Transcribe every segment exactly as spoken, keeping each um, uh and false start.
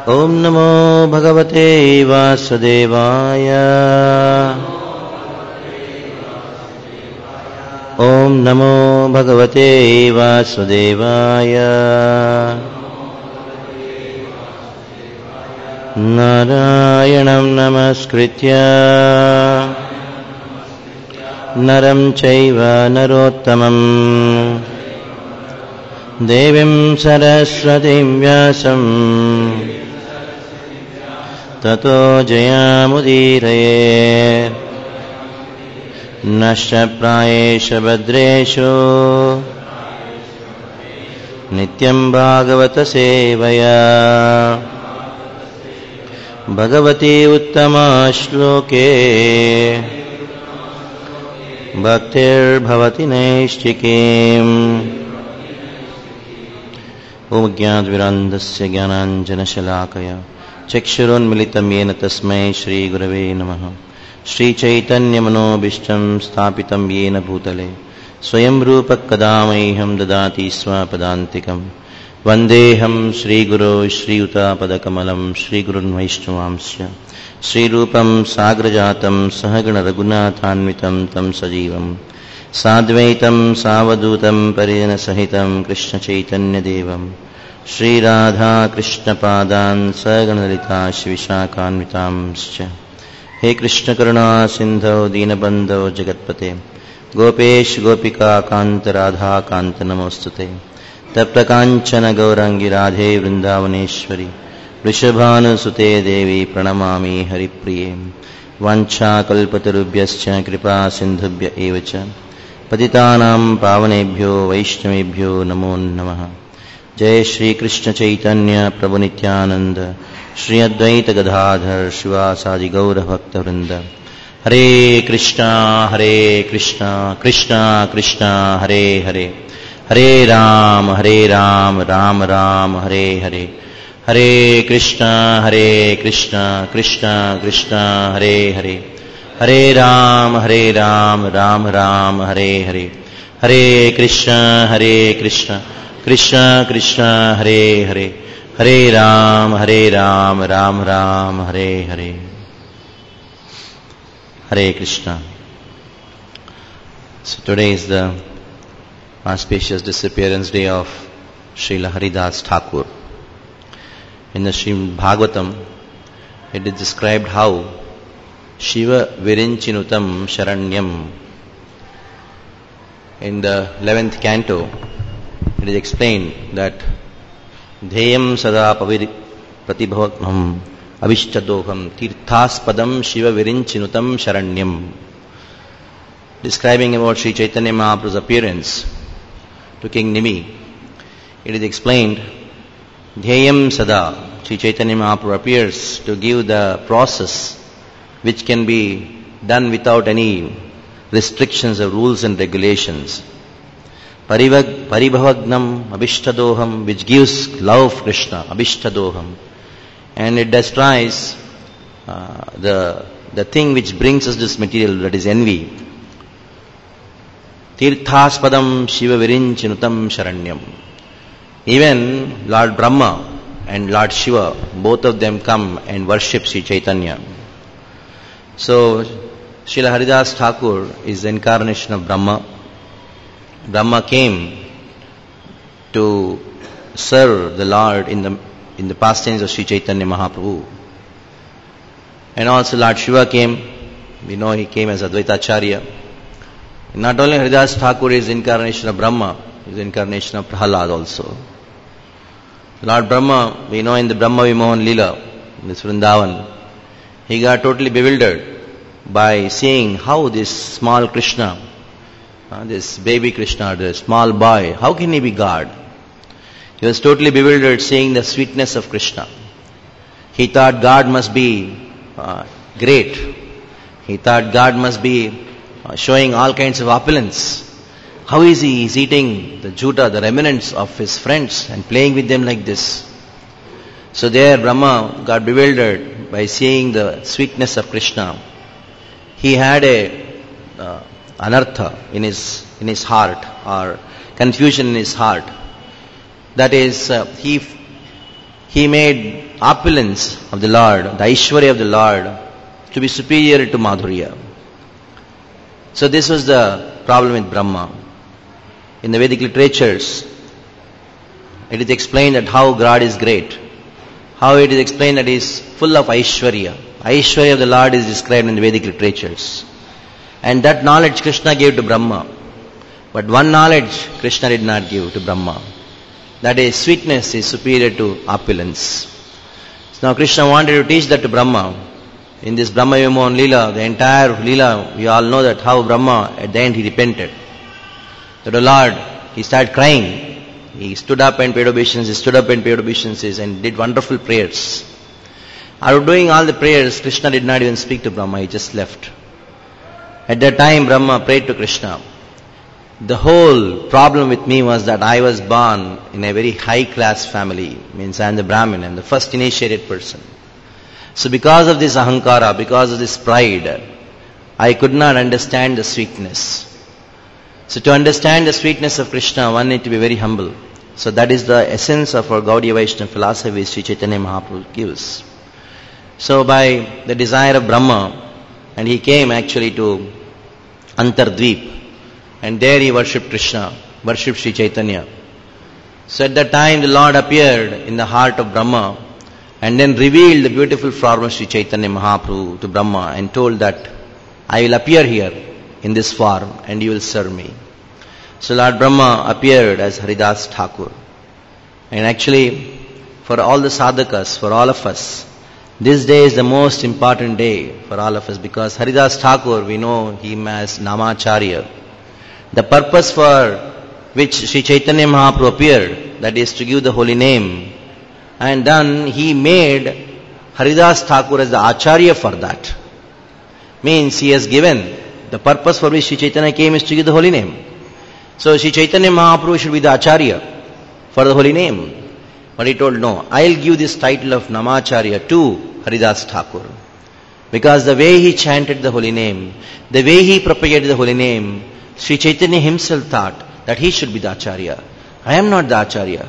Om Namo Bhagavate Vasudevaya. Om Namo Bhagavate Vasudevaya. Narayanam Namaskritya Naram Chaiva Narottamam Devim Saraswatim Vyasam Tato Jayamudiraye Nasha Prayesha Badreshu Nityam Bhagavata Sevaya Bhagavati Uttama Shloke Bhaktir Bhavati Naishtikim Om Jnat Virandasya Jnananjana Shalakaya Chakshurunmilitam Yena Tasmai Shri Gurave Namaha Shri Chaitanya Manobishtam Sthapitam Yena Bhutale Swayam Rupak Kadamaiham Dadati Swapadantikam Vandeham Shri Guru Shri Uta Padakamalam Shri Gurun Vaishnavamsya Shri Rupam Sagrajatam Sahagana Raghunathanvitam Tam Sajivam Sadvaitam Savadutam Parina Sahitam Krishna Chaitanya Devam Shri Radha Krishna Padan Saganalita Shivishakhanvitamscha He Krishna Karuna Sindho Dinabandho Jagatpate Gopesh Gopika Kanta Radha Kanta Namostute Tapta Kanchana Gaurangi Radhe Vrindavaneshwari Vrishabhanu Sute Devi Pranamami Haripriye Vancha Kalpatarubhyascha Kripa Sindhubhya Evacha Patitanam Pavanebhyo Vaishnavebhyo Namo Namaha Jai Shri Krishna Chaitanya Prabhu Nityananda Shri Advaita Gadadhar Shivasadi Gaura Bhakta Vrinda Hare Krishna Hare Krishna Krishna Krishna Hare Hare Hare Ram Hare Ram Ram Ram Hare Hare Hare Krishna Hare Krishna Krishna Krishna Hare Hare Hare Ram Hare Ram Ram Ram Hare Hare Hare Krishna Hare Krishna Krishna Krishna Hare Hare Hare Ram Hare Ram Ram Ram Hare Hare Hare Krishna. So today is the auspicious disappearance day of Srila Haridas Thakur. In the Srimad Bhagavatam, it is described how Shiva Virinchinutam Sharanyam. In the eleventh canto, it is explained that Dheyam Sada Pratibhavatmam Avishtadoham Tirthaspadam Shiva Virinchinutam Sharanyam. Describing about Sri Chaitanya Mahaprabhu's appearance to King Nimi, it is explained Dhyayam Sada, Sri Chaitanya Mahaprabhu appears to give the process which can be done without any restrictions or rules and regulations. Paribhavagnam Abhishtadoham, which gives love of Krishna, Abhishtadoham. And it destroys uh, the, the thing which brings us this material, that is envy. Tirthaspadam Shiva Virinchinutam Sharanyam. Even Lord Brahma and Lord Shiva, both of them come and worship Sri Chaitanya. So, Srila Haridas Thakur is the incarnation of Brahma. Brahma came to serve the Lord in the in the pastimes of Sri Chaitanya Mahaprabhu. And also Lord Shiva came. We know he came as Advaita Acharya. Not only Haridas Thakur is the incarnation of Brahma, he is the incarnation of Prahalad also. Lord Brahma, we know in the Brahma Vimohan Leela, in this Vrindavan, he got totally bewildered by seeing how this small Krishna, uh, this baby Krishna, this small boy, how can he be God? He was totally bewildered seeing the sweetness of Krishna. He thought God must be uh, great. He thought God must be uh, showing all kinds of opulence. How is he? He's eating the juta, the remnants of his friends and playing with them like this. So there Brahma got bewildered by seeing the sweetness of Krishna. He had a uh, anartha in his in his heart, or confusion in his heart. That is, uh, he he made opulence of the Lord, the Aishwarya of the Lord, to be superior to Madhurya. So this was the problem with Brahma. In the Vedic literatures, it is explained that how God is great. How it is explained that He is full of Aishwarya. Aishwarya of the Lord is described in the Vedic literatures. And that knowledge Krishna gave to Brahma. But one knowledge Krishna did not give to Brahma. That is, sweetness is superior to opulence. So now Krishna wanted to teach that to Brahma. In this Brahma Vimohan Leela, the entire Leela, we all know that how Brahma, at the end, he repented. That the Lord, he started crying. He stood up and paid obeisances, stood up and paid obeisances and did wonderful prayers. After doing all the prayers, Krishna did not even speak to Brahma, he just left. At that time, Brahma prayed to Krishna. The whole problem with me was that I was born in a very high class family. Means I am the Brahmin, I am the first initiated person. So because of this ahankara, because of this pride, I could not understand the sweetness. So to understand the sweetness of Krishna, one need to be very humble. So that is the essence of our Gaudiya Vaishnava philosophy Sri Chaitanya Mahaprabhu gives. So by the desire of Brahma, and he came actually to Antardvip, and there he worshipped Krishna, worshipped Sri Chaitanya. So at that time the Lord appeared in the heart of Brahma and then revealed the beautiful form of Sri Chaitanya Mahaprabhu to Brahma and told that I will appear here in this form and you will serve me. So Lord Brahma appeared as Haridas Thakur. And actually for all the sadhakas, for all of us, this day is the most important day for all of us because Haridas Thakur, we know him as Namacharya. The purpose for which Sri Chaitanya Mahaprabhu appeared, that is to give the holy name, and then he made Haridas Thakur as the Acharya for that. Means he has given the purpose for which Sri Chaitanya came is to give the holy name. So Sri Chaitanya Mahaprabhu should be the Acharya for the holy name. But he told, no, I'll give this title of Namacharya to Haridas Thakur. Because the way he chanted the holy name, the way he propagated the holy name, Sri Chaitanya himself thought that he should be the Acharya. I am not the Acharya.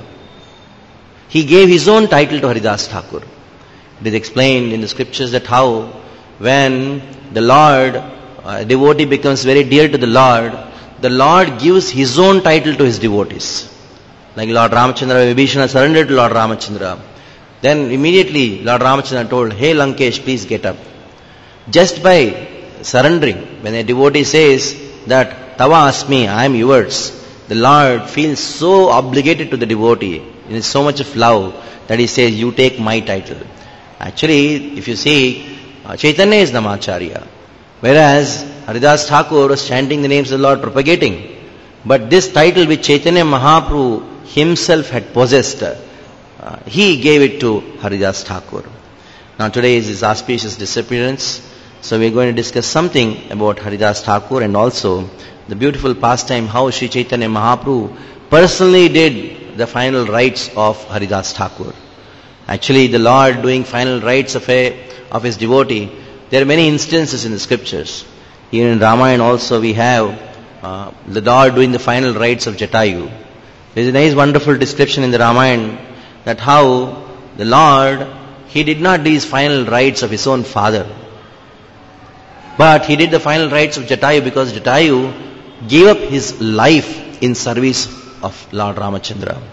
He gave his own title to Haridas Thakur. It is explained in the scriptures that how when the Lord, a devotee becomes very dear to the Lord, the Lord gives his own title to his devotees. Like Lord Ramachandra, Vibhishana surrendered to Lord Ramachandra. Then immediately Lord Ramachandra told, hey Lankesh, please get up. Just by surrendering, when a devotee says that Tava Asmi, I am yours, the Lord feels so obligated to the devotee, in so much of love, that he says, you take my title. Actually, if you see, uh, Chaitanya is Namacharya, whereas Haridas Thakur was chanting the names of the Lord, propagating. But this title which Chaitanya Mahaprabhu himself had possessed, uh, he gave it to Haridas Thakur. Now today is his auspicious disappearance, so we are going to discuss something about Haridas Thakur and also the beautiful pastime how Sri Chaitanya Mahaprabhu personally did the final rites of Haridas Thakur. Actually, the Lord doing final rites of a of his devotee, there are many instances in the scriptures. Here in Ramayana also we have uh, the Lord doing the final rites of Jatayu. There is a nice wonderful description in the Ramayana that how the Lord, he did not do his final rites of his own father, but he did the final rites of Jatayu because Jatayu gave up his life in service of Lord Ramachandra.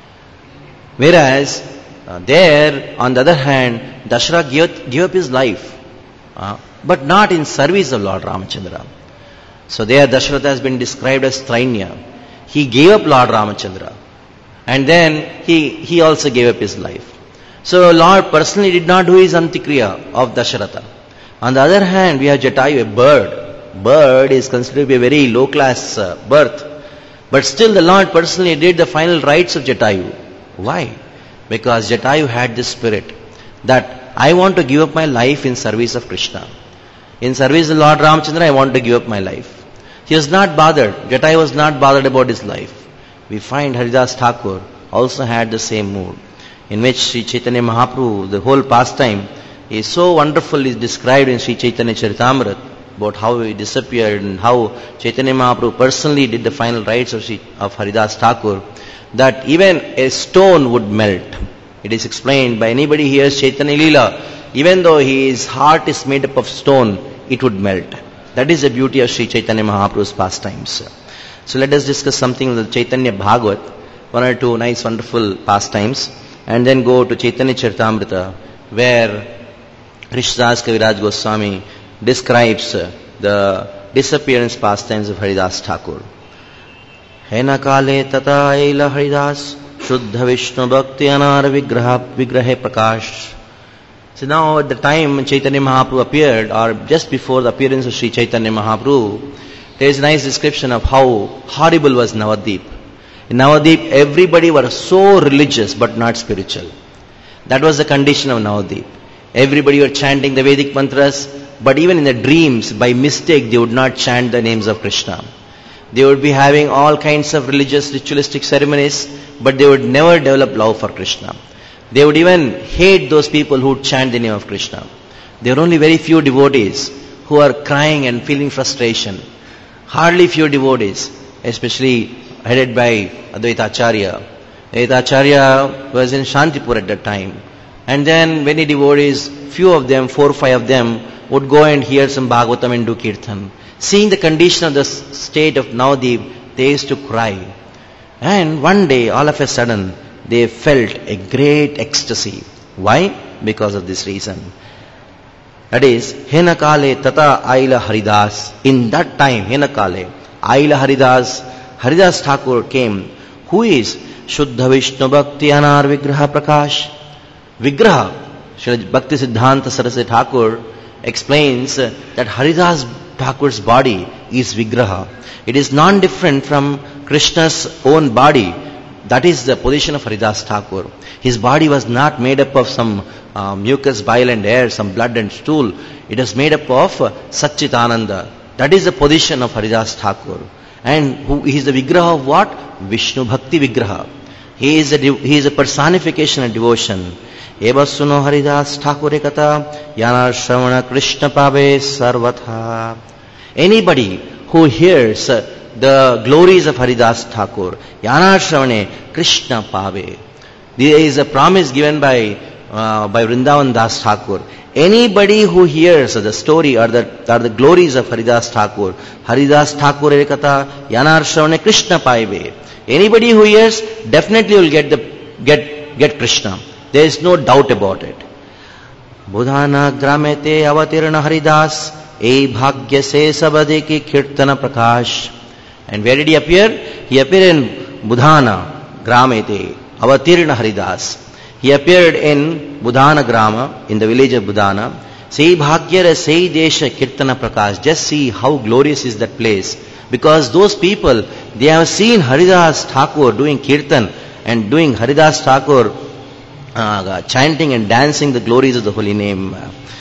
Whereas uh, there, on the other hand, Dasharath gave, gave up his life, uh, but not in service of Lord Ramachandra. So there Dasharath has been described as Trainya. He gave up Lord Ramachandra, and then he, he also gave up his life. So Lord personally did not do his Antikriya of Dasharatha. On the other hand, we have Jatayu, a bird. Bird is considered to be a very low class uh, birth. But still the Lord personally did the final rites of Jatayu. Why? Because Jatayu had this spirit that I want to give up my life in service of Krishna. In service of Lord Ramachandra, I want to give up my life. He was not bothered. Jatayu was not bothered about his life. We find Haridas Thakur also had the same mood, in which Sri Chaitanya Mahaprabhu, the whole pastime, is so wonderful, is described in Sri Chaitanya Charitamrita, about how he disappeared and how Chaitanya Mahaprabhu personally did the final rites of, Sri, of Haridas Thakur, that even a stone would melt. It is explained by anybody hears Chaitanya Leela, even though his heart is made up of stone, it would melt. That is the beauty of Sri Chaitanya Mahaprabhu's pastimes. So let us discuss something of the Chaitanya Bhagavat, one or two nice wonderful pastimes, and then go to Chaitanya Charitamrita, where Krishnadas Kaviraj Goswami describes the disappearance pastimes of Haridas Thakur. Hena kale tata aila Haridas Shuddha Vishnu Bhakti Anar Vigraha Vigrahe Prakash. So now at the time Chaitanya Mahaprabhu appeared, or just before the appearance of Sri Chaitanya Mahaprabhu, there is a nice description of how horrible was Navadip. In Navadip, everybody was so religious but not spiritual. That was the condition of Navadip. Everybody were chanting the Vedic mantras, but even in the dreams, by mistake, they would not chant the names of Krishna. They would be having all kinds of religious, ritualistic ceremonies, but they would never develop love for Krishna. They would even hate those people who would chant the name of Krishna. There are only very few devotees who are crying and feeling frustration. Hardly few devotees, especially headed by Advaita Acharya. Advaita Acharya was in Shantipur at that time. And then many devotees, few of them, four or five of them, would go and hear some Bhagavatam and do Kirtan. Seeing the condition of the state of Navadip, they used to cry. And one day, all of a sudden, they felt a great ecstasy. Why? Because of this reason. That is, Hena Kale Tata Aila Haridas. In that time, Hena Kale, Aila Haridas, Haridas Thakur came. Who is Shuddha Vishnu Bhakti Anar Vigraha Prakash? Vigraha, Srila Bhakti Siddhanta Saraswati Thakur explains that Haridas Thakur's body is Vigraha. It is non-different from Krishna's own body. That is the position of Haridas Thakur. His body was not made up of some uh, mucus, bile and air, some blood and stool. It is made up of uh, Satchitananda. That is the position of Haridas Thakur. And who, he is the Vigraha of what? Vishnu Bhakti Vigraha. He is a, he is a personification of devotion. Eva suno Haridas Thakur ekata yanar shravana Krishna pave sarvatha. Anybody who hears uh, the glories of Haridas Thakur, yanar shravane Krishna pave. There is a promise given by uh, by Vrindavan Das Thakur. Anybody who hears the story or the, or the glories of Haridas Thakur, Haridas Thakur ekata yanar shravane Krishna pave. Anybody who hears definitely will get the get get Krishna. There is no doubt about it. Budhana gramete avatirna Haridas e bhagya se sabade ki kirtana prakash. And where did he appear? He appeared in Budhana gramete avatirna Haridas. He appeared in Budhana Grama, in the village of Budhana. Sei bhagyara sei desha kirtana prakash. Just see how glorious is that place. Because those people, they have seen Haridas Thakur doing kirtan and doing Haridas Thakur uh, chanting and dancing the glories of the holy name.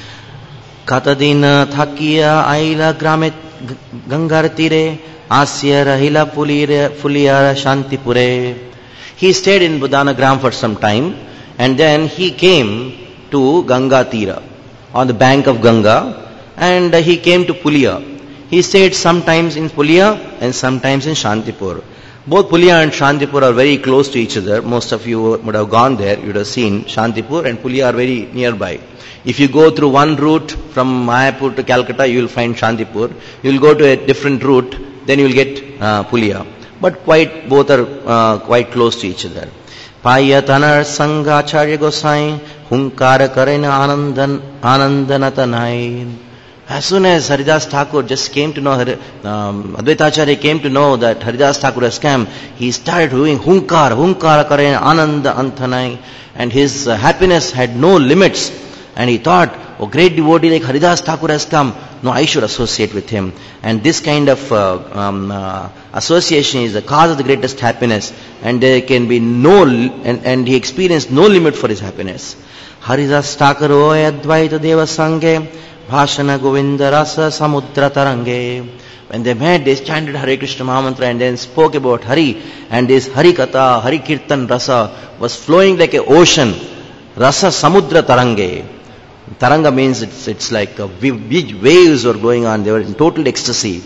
Katadina thakiya aila gramet gangartire asya rahila fuliyara shantipure. He stayed in Budhana Gram for some time and then he came to Ganga Tira, on the bank of Ganga, and he came to Pulia. He stayed sometimes in Pulia and sometimes in Shantipur. Both Pulia and Shantipur are very close to each other. Most of you would have gone there. You would have seen Shantipur and Pulia are very nearby. If you go through one route from Mayapur to Calcutta, you will find Shantipur. You will go to a different route, then you will get uh, Pulia. But quite, both are uh, quite close to each other. Payatanar Sangacharya Gosai Hunkara Karena Anandan Anandanatanai. As soon as Haridas Thakur just came to know, um, Advaita Acharya came to know that Haridas Thakur has come, he started doing Hunkar, Hunkara Karena Ananda Antanai, and his uh, happiness had no limits. And he thought, oh, great devotee like Haridas Thakur has come, no, I should associate with him. And this kind of uh, um, uh, association is the cause of the greatest happiness, and there can be no, and, and he experienced no limit for his happiness. Haridas Thakur oy Advaita Deva Sanghe Bhashana Govinda Rasa Samudra Tarange. When they met, they chanted Hare Krishna Mahamantra and then spoke about Hari. And this Hari Katha, Hari Kirtan Rasa was flowing like an ocean. Rasa Samudra Tarange. Taranga means it's, it's like a big waves were going on. They were in total ecstasy.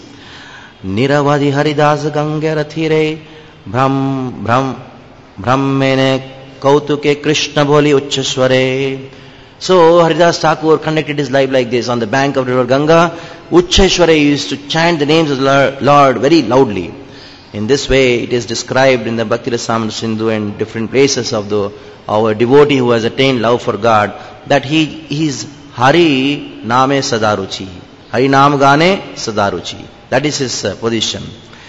Niravadi Haridas Gange Rathire Brahm Brahm Brahmene kautuke Krishna boli uchchasware. So Haridas Thakur conducted his life like this. On the bank of the river Ganga, Uchcheshwara used to chant the names of the Lord very loudly. In this way, it is described in the Bhakti Rasamrita Sindhu and different places of the our devotee who has attained love for God, that he is Hari Name Sadaruchi. Hari Nam Gane Sadaruchi. That is his uh, position.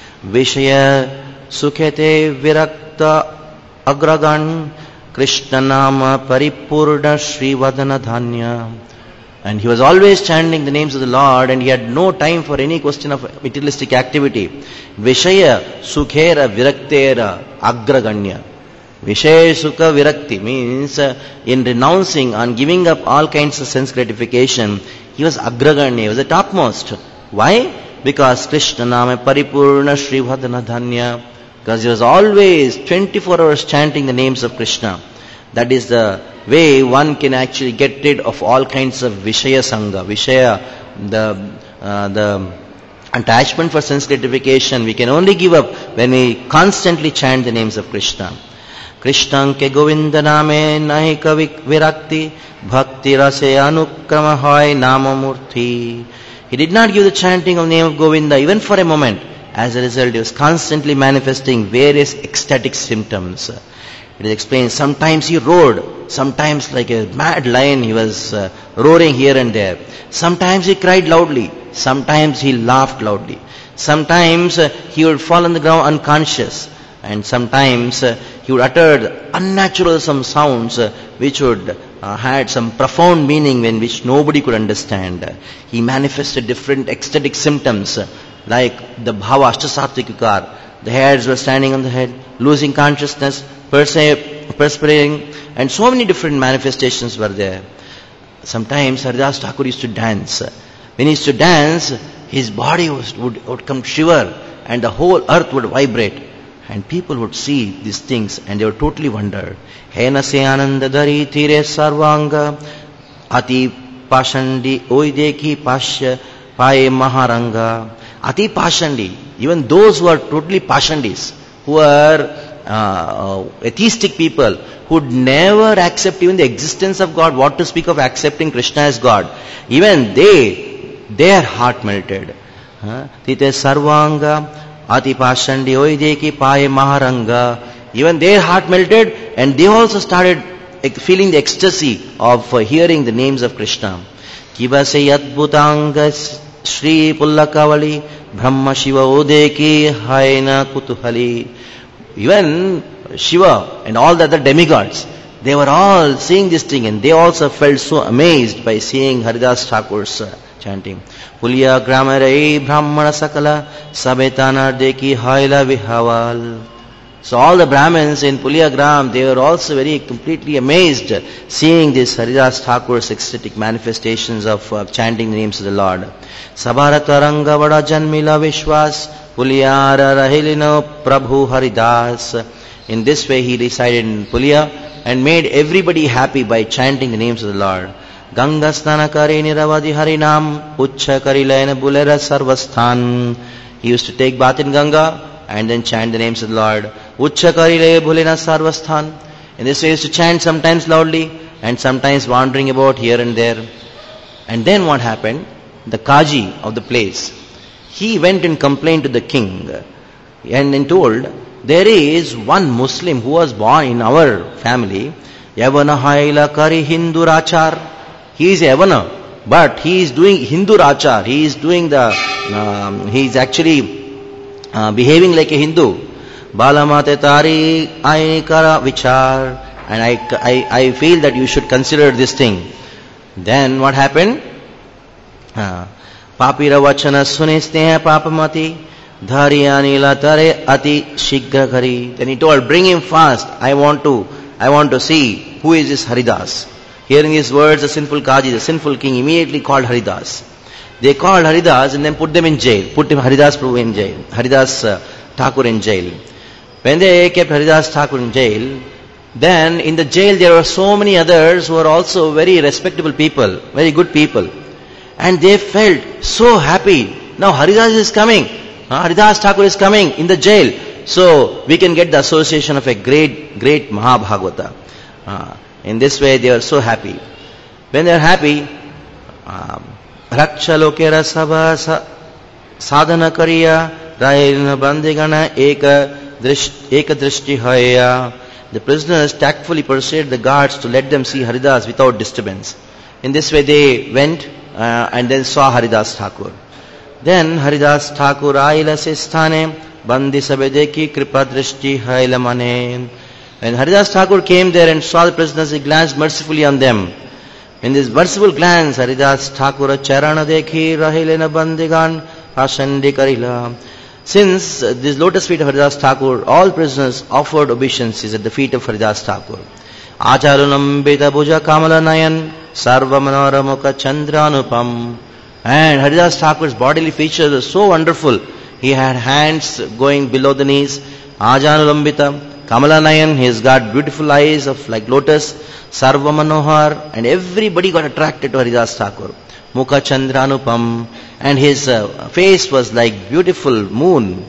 Vishaya Sukhete Virakta Agragan Krishna Nama Paripurna Shri Vadana Dhanya. And he was always chanting the names of the Lord, and he had no time for any question of materialistic activity. Vishaya Sukhera Viraktera Agraganya. Vishaya Sukha Virakti means uh, in renouncing and giving up all kinds of sense gratification, he was Agraganya, he was the topmost. Why? Because Krishna Nama Paripurna Shri Vadana Dhanya. Because he was always twenty-four hours chanting the names of Krishna. That is the way one can actually get rid of all kinds of Vishaya Sangha. Vishaya, the, uh, the attachment for sense gratification, we can only give up when we constantly chant the names of Krishna. Krishna ke Govinda name nahi kavik virakti bhakti rase anukrama hoy namamurti. He did not give the chanting of the name of Govinda even for a moment. As a result, he was constantly manifesting various ecstatic symptoms. It is explained, sometimes he roared, sometimes like a mad lion he was uh, roaring here and there. Sometimes he cried loudly, sometimes he laughed loudly. Sometimes uh, he would fall on the ground unconscious, and sometimes uh, he would utter unnatural some sounds uh, which would uh, had some profound meaning in which nobody could understand. He manifested different ecstatic symptoms uh, like the bhava ashtasatvikar. The hairs were standing on the head, losing consciousness, perspiring, and so many different manifestations were there. Sometimes Haridas Thakur used to dance. When he used to dance, his body was, would, would come shiver, and the whole earth would vibrate. And people would see these things and they would totally wonder. Hena se ananda dari tire sarvanga ati pashandi oideki pashya paye maharanga. Ati pashandi, even those who are totally pashandis, who are uh, atheistic people, who would never accept even the existence of God, what to speak of accepting Krishna as God, even they, their heart melted. Tite sarvanga ati pashandi oideki paye maharanga. Even their heart melted, and they also started feeling the ecstasy of uh, hearing the names of Krishna. Kivase yadbhutangas Shri Pullakavali Brahma Shiva Odeki Haina Kutuhali. Even Shiva and all the other demigods, they were all seeing this thing, and they also felt so amazed by seeing Haridas Thakur's uh, chanting. Pulya Gramarai Brahmana Sakala Sabetana Deki Haila Vihaval. So all the Brahmins in Pulyagram, they were also very completely amazed seeing this Haridas Thakur's ecstatic manifestations of uh, chanting the names of the Lord. Sabharataranga Vada Janmila Vishwas Pulyara Rahilino Prabhu Haridas. In this way he resided in Pulya and made everybody happy by chanting the names of the Lord. Ganga Snana Kari Niravadi Harinam Ucha Karilayana Bulera Sarvasthan. He used to take bath in Ganga and then chant the names of the Lord. Ucha Karilaya Bulena Sarvasthan. In this way he used to chant sometimes loudly and sometimes wandering about here and there. And then what happened? The Kaji of the place, he went and complained to the king and then told, there is one Muslim who was born in our family, Yavana Haila Kari Hindu Rachar. He is Yavana, but he is doing Hindu Rachar. He is doing the, um, he is actually uh, behaving like a Hindu. Balamate Tari Aikara Vichar. And I, I, I feel that you should consider this thing. Then what happened? Papira Vachana Sunisneha Papamati Dharyanila Tare Ati Shigra Kari. Then he told, bring him fast. I want to, I want to see who is this Haridas. Hearing these words, the sinful Kaji, the sinful king, immediately called Haridas. They called Haridas and then put them in jail. Put him Haridas Prabhu in jail. Haridas uh, Thakur in jail. When they kept Haridas Thakur in jail, then in the jail there were so many others who were also very respectable people, very good people. And they felt so happy. Now Haridas is coming. Haridas Thakur is coming in the jail. So we can get the association of a great, great Mahabhagavata. Uh, in this way they are so happy. When they are happy, Raksha lokera sabha sadhana kariya rahilna bandigana eka drishti haya. The prisoners tactfully persuaded the guards to let them see Haridas without disturbance. In this way they went uh, and then saw Haridas Thakur. Then Haridas Thakur aila se sthane bandi sabedeki kripa drishti haila mane. When Haridas Thakur came there and saw the prisoners, he glanced mercifully on them. In this merciful glance, Haridas Thakur charana dekhi rahilena bandigan pasandi karila. Since uh, this lotus feet of Haridas Thakur, all prisoners offered obeisances at the feet of Haridas Thakur. Acharunam beta bhuja kamala nayan sarva manoramukha chandranupam. And Haridas Thakur's bodily features were so wonderful. He had hands going below the knees. Ajanulambita, Kamala Nayan, he's got beautiful eyes of like lotus. Sarva Manohar, and everybody got attracted to Haridas Thakur. Mukha Chandranupam, and his uh, face was like beautiful moon.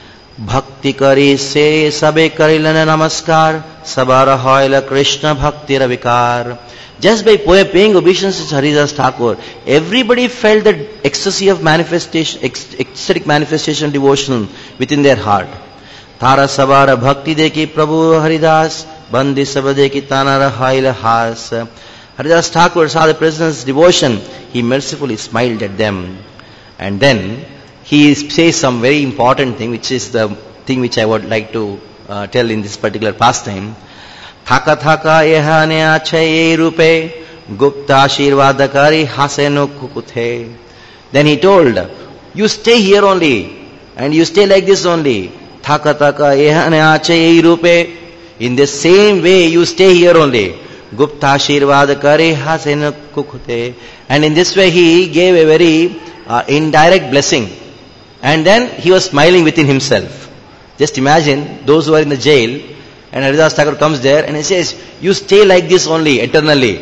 Bhakti kari se sabe karilana namaskar, sabara hoila Krishna bhakti ravikar. Just by paying obeisances to Haridas Thakur, everybody felt that ecstasy of manifestation, ecstatic manifestation, devotion within their heart. Tara sabara bhakti deki Prabhu Haridas, bandi sabadeki tanara haila has. Haridas Thakur saw the prisoners' devotion. He mercifully smiled at them. And then he says some very important thing, which is the thing which I would like to uh, tell in this particular pastime. Thaka thaka ehane achaye rupe gupta ashirvadakari haseno kukuthe. Then he told, you stay here only, and you stay like this only. Thaka thaka ehane achaye rupe. In the same way, you stay here only. Gupta ashirvadakari haseno kukuthe. And in this way, he gave a very uh, indirect blessing. And then he was smiling within himself. Just imagine those who are in the jail, and Haridas Thakur comes there and he says, you stay like this only, eternally.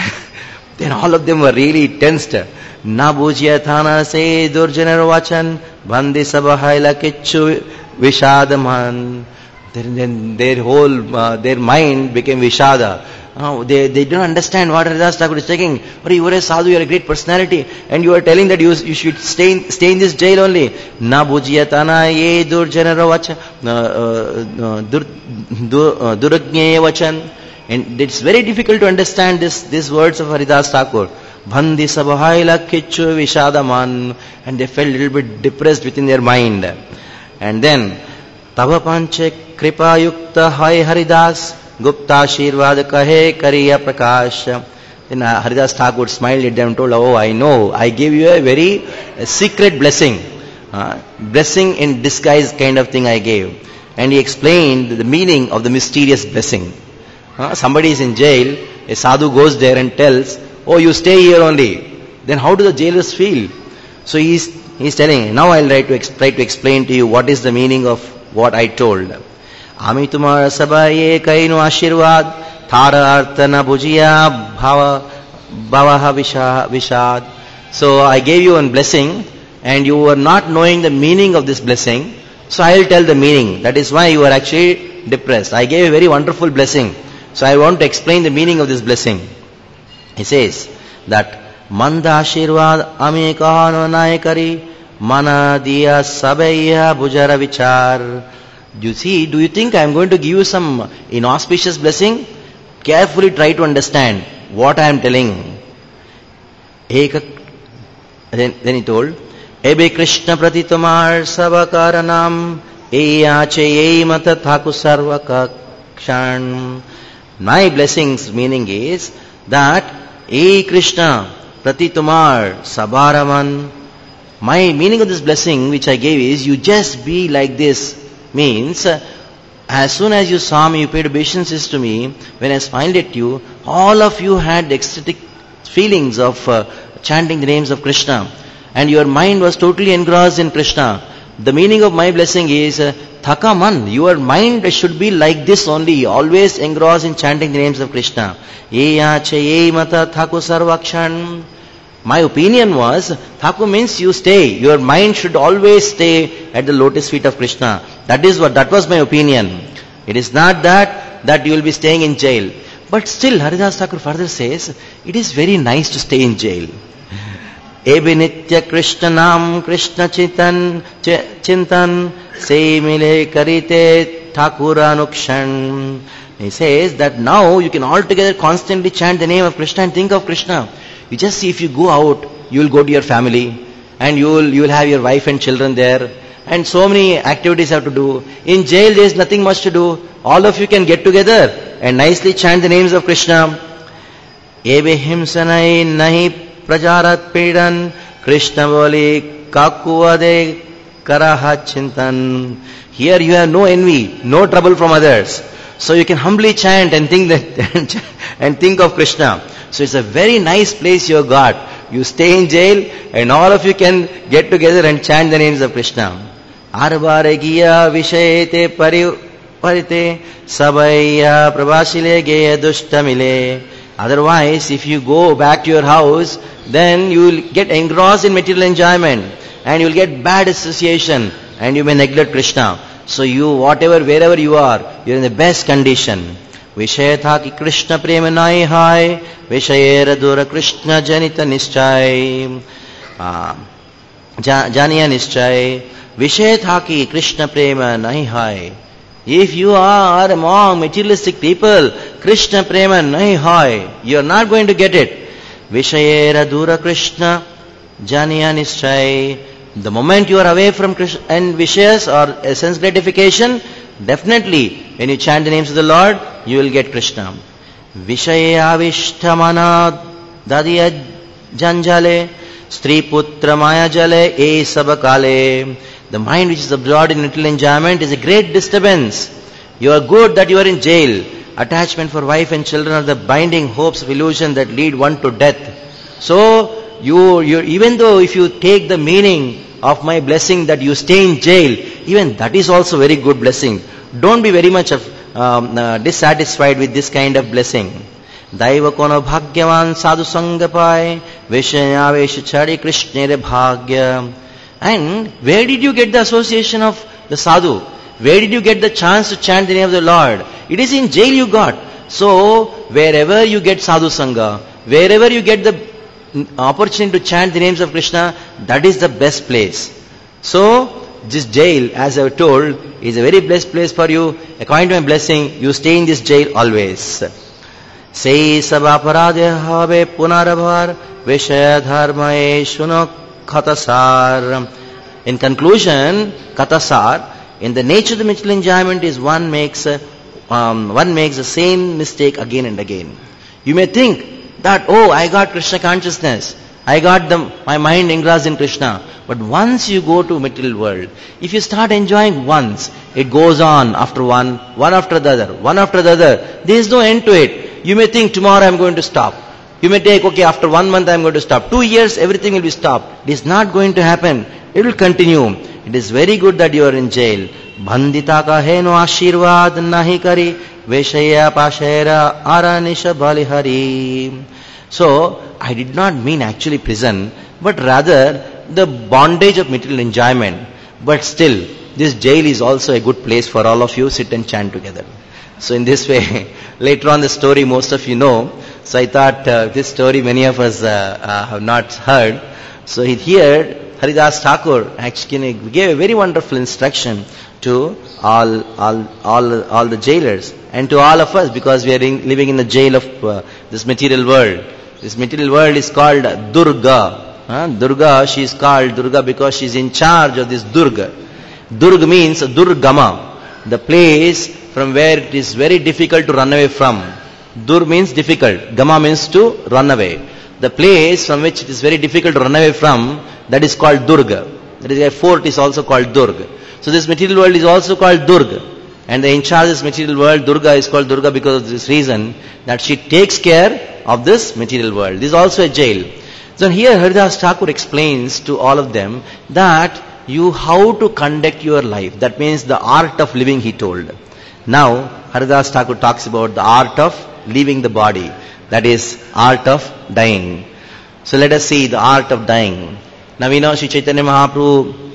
Then all of them were really tensed. Na bujya thana se durjanar vachan bandi sabahaila kichu vishadaman. Then their whole, uh, their mind became vishada. Oh, they, they don't understand what Haridas Thakur is taking. But you are a sadhu, you are a great personality, and you are telling that you, you should stay in, stay in this jail only. Na bhujyatana ye durjanara vacha, duragnyaya vachan. And it's very difficult to understand this, these words of Haridas Thakur. Bhandi sabahaila kichu vishadaman. And they felt a little bit depressed within their mind. And then, tava panche kripa yukta hai Haridas. Gupta Ashirvad kahe kariya prakash. Then Haridas Thakur smiled at them and told, oh, I know, I gave you a very a secret blessing. Uh, blessing in disguise kind of thing I gave. And he explained the meaning of the mysterious blessing. Uh, somebody is in jail, a sadhu goes there and tells, oh, you stay here only. Then how do the jailers feel? So he's, he's telling, now I'll try to, ex- try to explain to you what is the meaning of what I told. Ami tumhara sabaye kainu ashirvad thara artana bhujiya bhava bhavaha vishad. So I gave you one blessing and you were not knowing the meaning of this blessing. So I will tell the meaning. That is why you are actually depressed. I gave a very wonderful blessing. So I want to explain the meaning of this blessing. He says that manda ashirvad ami kahano naikari mana diya sabaya bhujara vichar. Do you see, do you think I am going to give you some inauspicious blessing? Carefully try to understand what I am telling. Then, then he told, Ebe Krishna pratitomar savakaranam eyache ye mata thaku sarvaka kshan. My blessings meaning is that, E Krishna pratitomar sabaraman. My meaning of this blessing which I gave is, you just be like this. Means, uh, as soon as you saw me, you paid obeisances to me, when I smiled at you, all of you had ecstatic feelings of uh, chanting the names of Krishna. And your mind was totally engrossed in Krishna. The meaning of my blessing is, uh, Thaka man, your mind should be like this only, always engrossed in chanting the names of Krishna. Ye yache ye mata thaku sarvakshan. My opinion was, Thakur means you stay. Your mind should always stay at the lotus feet of Krishna. That is what, that was my opinion. It is not that, that you will be staying in jail. But still, Haridas Thakur further says, it is very nice to stay in jail. Ebi nitya Krishna nam Krishna chitan chintan se mile karite Thakura nukshan. He says that now you can altogether constantly chant the name of Krishna and think of Krishna. You just see, if you go out, you will go to your family and you will, you will have your wife and children there. And so many activities have to do. In jail there is nothing much to do. All of you can get together and nicely chant the names of Krishna. Ebe himsanai nahi prajarat pidan Krishna boli kakuvade karaha chintan. Here you have no envy, no trouble from others. So you can humbly chant and think that and think of Krishna. So it's a very nice place you have got. You stay in jail and all of you can get together and chant the names of Krishna. Arbare giya vishayete parite sabaya prabhashile geya dushtamile. Otherwise, if you go back to your house, then you will get engrossed in material enjoyment and you will get bad association and you may neglect Krishna. So you, whatever, wherever you are, you are in the best condition. Vishayatha ki Krishna prema nai hai Vishayera dura Krishna janita nischay Janiya nischay Vishayatha ki Krishna prema nai hai. If you are among materialistic people, Krishna prema nahi hai, you are not going to get it. Vishayera dura Krishna janiya nischay. The moment you are away from Krishna and Vishayas or sense gratification, definitely when you chant the names of the Lord, you will get Krishna. Vishaya vishtamana dadiya janjale stri putra maya jale e sabakale. The mind which is absorbed in little enjoyment is a great disturbance. You are good that you are in jail. Attachment for wife and children are the binding hopes of illusion that lead one to death. So, you, you, even though if you take the meaning of my blessing that you stay in jail, even that is also very good blessing. Don't be very much of, um, uh, dissatisfied with this kind of blessing. Daiva kono bhagyavan sadhu sangapai vishyavesh chari krishnere bhagya. And where did you get the association of the sadhu? Where did you get the chance to chant the name of the Lord? It is in jail you got. So, wherever you get sadhu sangha, wherever you get the opportunity to chant the names of Krishna, that is the best place. So, this jail, as I have told, is a very blessed place for you. According to my blessing, you stay in this jail always. Sei sabaparadya have punarabhar vishaya dharmae shuno katasar. In conclusion, katasar, in the nature of the material enjoyment is one makes a, um, one makes the same mistake again and again. You may think that, oh, I got Krishna consciousness. I got the, my mind engrossed in Krishna. But once you go to material world, if you start enjoying once, it goes on after one, one after the other, one after the other. There is no end to it. You may think tomorrow I am going to stop. You may take, okay, after one month I am going to stop. Two years, everything will be stopped. It is not going to happen. It will continue. It is very good that you are in jail. Bandita ka hai no ashirvad nahi kari veshaya pashera aranisha balihari. So, I did not mean actually prison, but rather the bondage of material enjoyment. But still, this jail is also a good place for all of you. Sit and chant together. So in this way, later on the story most of you know. So I thought uh, this story many of us uh, uh, have not heard. So here, Haridas Thakur actually gave a very wonderful instruction to all, all, all, all the jailers and to all of us, because we are in, living in the jail of uh, this material world. This material world is called Durga. Huh? Durga, she is called Durga because she is in charge of this Durga. Durga means Durgama, the place from where it is very difficult to run away from. Dur means difficult, Gama means to run away. The place from which it is very difficult to run away from, that is called Durga. That is, a fort is also called Durga. So this material world is also called Durga. And the in charge of this material world, Durga, is called Durga because of this reason, that she takes care of this material world. This is also a jail. So here Haridas Thakur explains to all of them that you how to conduct your life. That means the art of living, he told. Now Haridas Thakur talks about the art of leaving the body. That is art of dying. So let us see the art of dying. Now we know Sri Chaitanya Mahaprabhu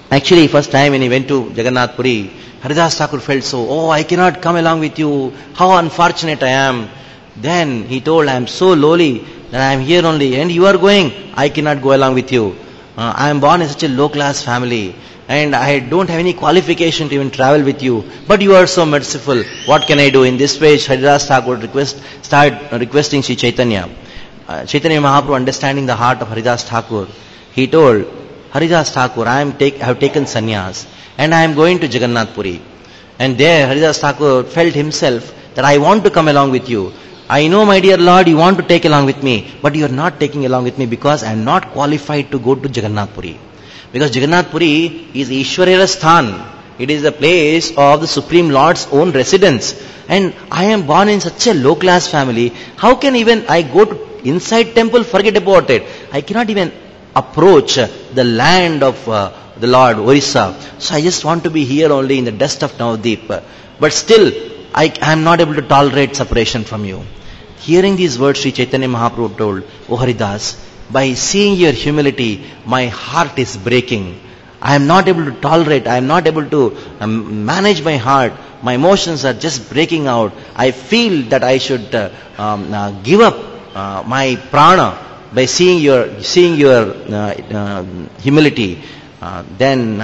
Actually, first time when he went to Jagannath Puri, Haridas Thakur felt so, oh, I cannot come along with you. How unfortunate I am. Then he told, I am so lowly that I am here only. And you are going, I cannot go along with you. Uh, I am born in such a low-class family. And I don't have any qualification to even travel with you. But you are so merciful. What can I do? In this way, Haridas Thakur request, started requesting Sri Chaitanya. Uh, Chaitanya Mahaprabhu, understanding the heart of Haridas Thakur, he told, Haridas Thakur, I am take, I have taken sannyas and I am going to Jagannath Puri. And there Haridas Thakur felt himself that I want to come along with you. I know, my dear Lord, you want to take along with me, but you are not taking along with me because I am not qualified to go to Jagannath Puri. Because Jagannath Puri is Ishwarya Sthan. It is the place of the Supreme Lord's own residence. And I am born in such a low class family. How can even I go to inside temple? Forget about it. I cannot even approach the land of uh, the Lord, Orissa. So I just want to be here only in the dust of Navadip. But still, I am not able to tolerate separation from you. Hearing these words, Sri Chaitanya Mahaprabhu told, O Haridas, by seeing your humility, my heart is breaking. I am not able to tolerate, I am not able to um, manage my heart. My emotions are just breaking out. I feel that I should uh, um, uh, give up uh, my prana by seeing your seeing your uh, uh, humility. Uh, then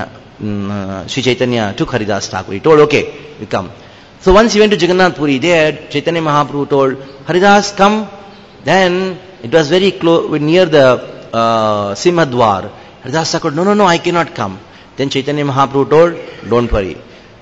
uh, Sri Chaitanya took Haridas Thakur. He told, okay, you come. So once he went to Jagannath Puri, there Chaitanya Mahaprabhu told, Haridas, come. Then it was very close, near the uh, Simhadwar. Haridas Thakur, no, no, no, I cannot come. Then Chaitanya Mahaprabhu told, don't worry.